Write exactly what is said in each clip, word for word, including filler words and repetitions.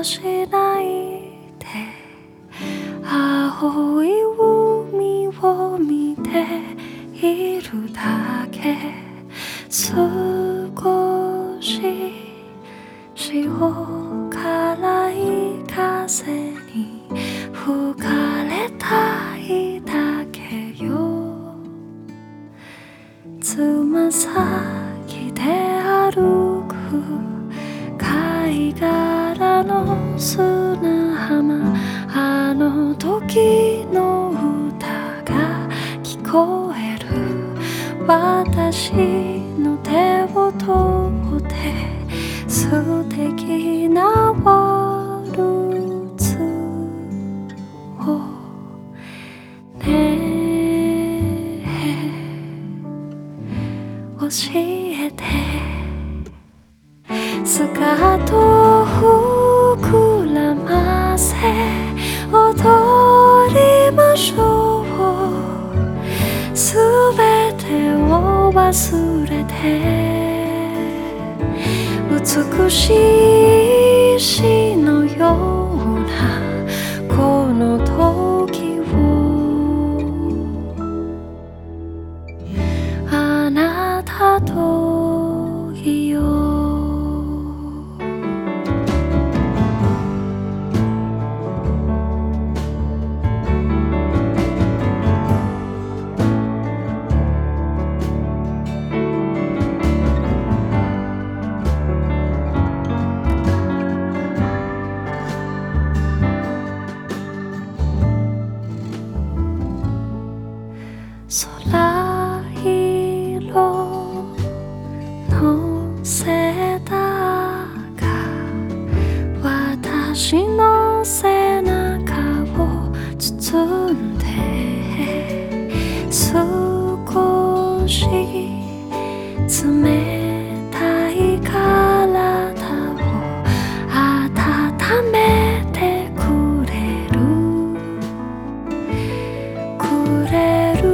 をしないで青い海を見ているだけ少し塩辛い風に吹かれたいだけよつま先で歩く貝殻の砂浜あの時の歌が聞こえる私の手を取って素敵なワルツをね教えてスカートを膨らませ踊りましょうすべてを忘れて美しい詩のようなこの時をあなたといよう空色のせたが私の背中を包んで少し冷たい体を温めてくれるくれる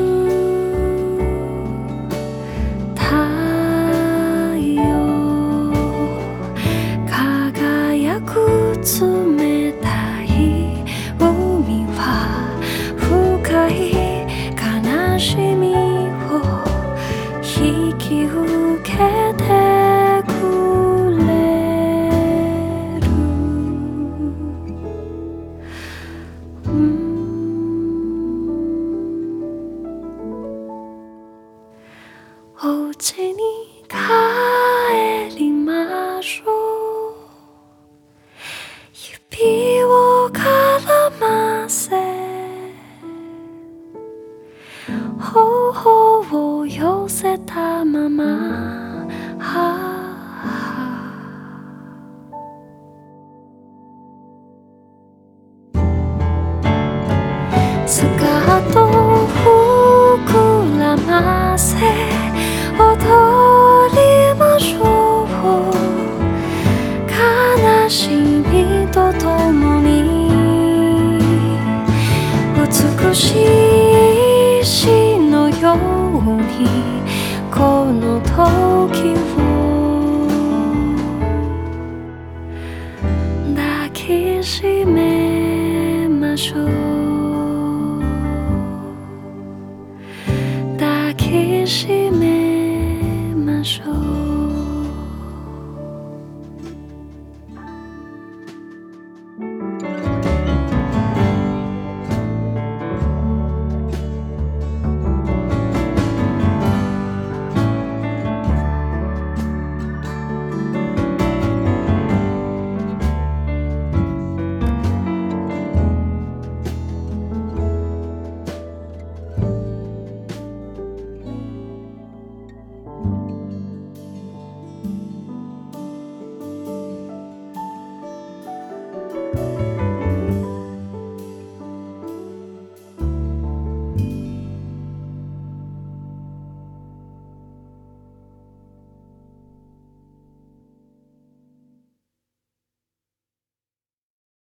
冷たい海は深い悲しみを引き受けてくれる、うん、お家に帰りましょう指を絡ませ頬を寄せたままスカートを膨らませ踊りましょう悲しみとともに美しい詩のようにこの時を抱きしめましょう